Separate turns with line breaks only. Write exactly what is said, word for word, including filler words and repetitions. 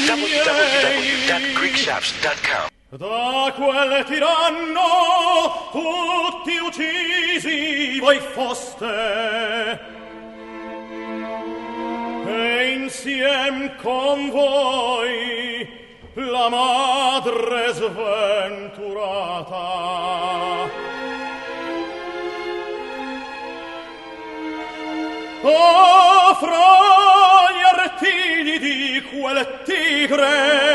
w w w dot greek shops dot com.
Da quel tiranno tutti uccisi voi foste, e insiem con voi la madre sventurata. Oh, fra gli artigli di quel tigre